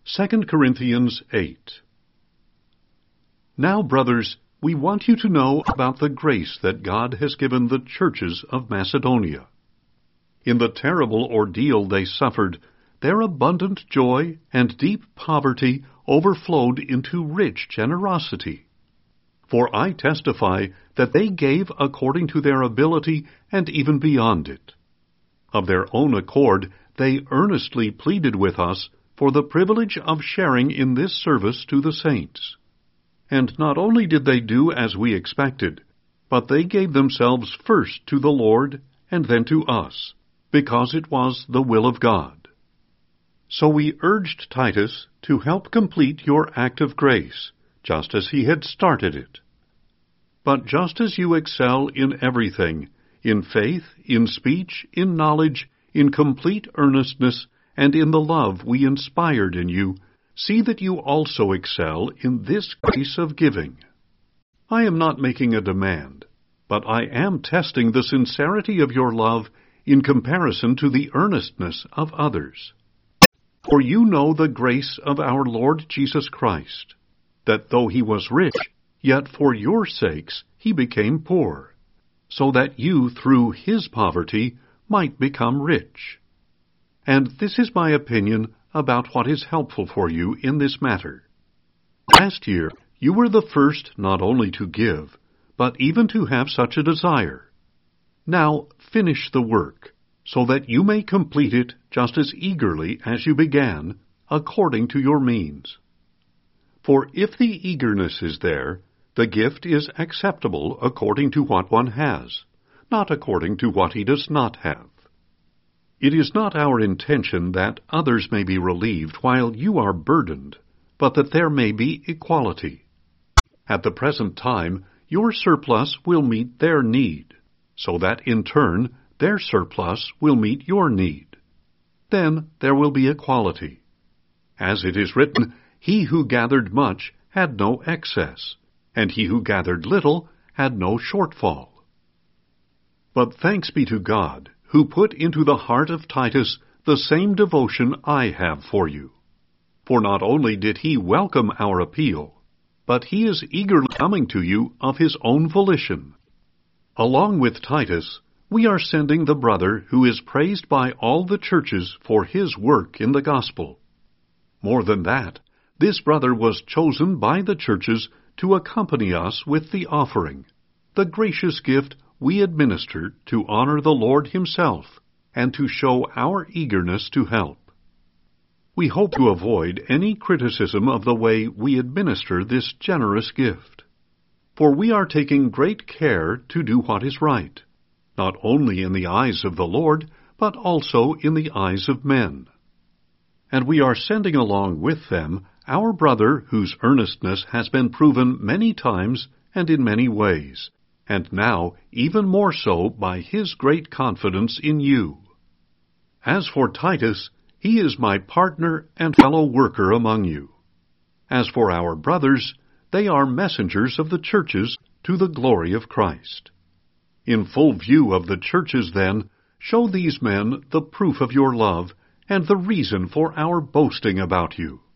2 Corinthians 8. Now, brothers, we want you to know about the grace that God has given the churches of Macedonia. In the terrible ordeal they suffered, their abundant joy and deep poverty overflowed into rich generosity. For I testify that they gave according to their ability and even beyond it. Of their own accord, they earnestly pleaded with us for the privilege of sharing in this service to the saints. And not only did they do as we expected, but they gave themselves first to the Lord and then to us, because it was the will of God. So we urged Titus to help complete your act of grace, just as he had started it. But just as you excel in everything, in faith, in speech, in knowledge, in complete earnestness, and in the love we inspired in you, see that you also excel in this grace of giving. I am not making a demand, but I am testing the sincerity of your love in comparison to the earnestness of others. For you know the grace of our Lord Jesus Christ, that though he was rich, yet for your sakes he became poor, so that you through his poverty might become rich. And this is my opinion about what is helpful for you in this matter. Last year, you were the first not only to give, but even to have such a desire. Now finish the work, so that you may complete it just as eagerly as you began, according to your means. For if the eagerness is there, the gift is acceptable according to what one has, not according to what he does not have. It is not our intention that others may be relieved while you are burdened, but that there may be equality. At the present time, your surplus will meet their need, so that in turn their surplus will meet your need. Then there will be equality. As it is written, he who gathered much had no excess, and he who gathered little had no shortfall. But thanks be to God, who put into the heart of Titus the same devotion I have for you. For not only did he welcome our appeal, but he is eagerly coming to you of his own volition. Along with Titus, we are sending the brother who is praised by all the churches for his work in the gospel. More than that, this brother was chosen by the churches to accompany us with the offering, the gracious gift we administer to honor the Lord himself and to show our eagerness to help. We hope to avoid any criticism of the way we administer this generous gift, for we are taking great care to do what is right, not only in the eyes of the Lord, but also in the eyes of men. And we are sending along with them our brother whose earnestness has been proven many times and in many ways, and now even more so by his great confidence in you. As for Titus, he is my partner and fellow worker among you. As for our brothers, they are messengers of the churches to the glory of Christ. In full view of the churches, then, show these men the proof of your love and the reason for our boasting about you.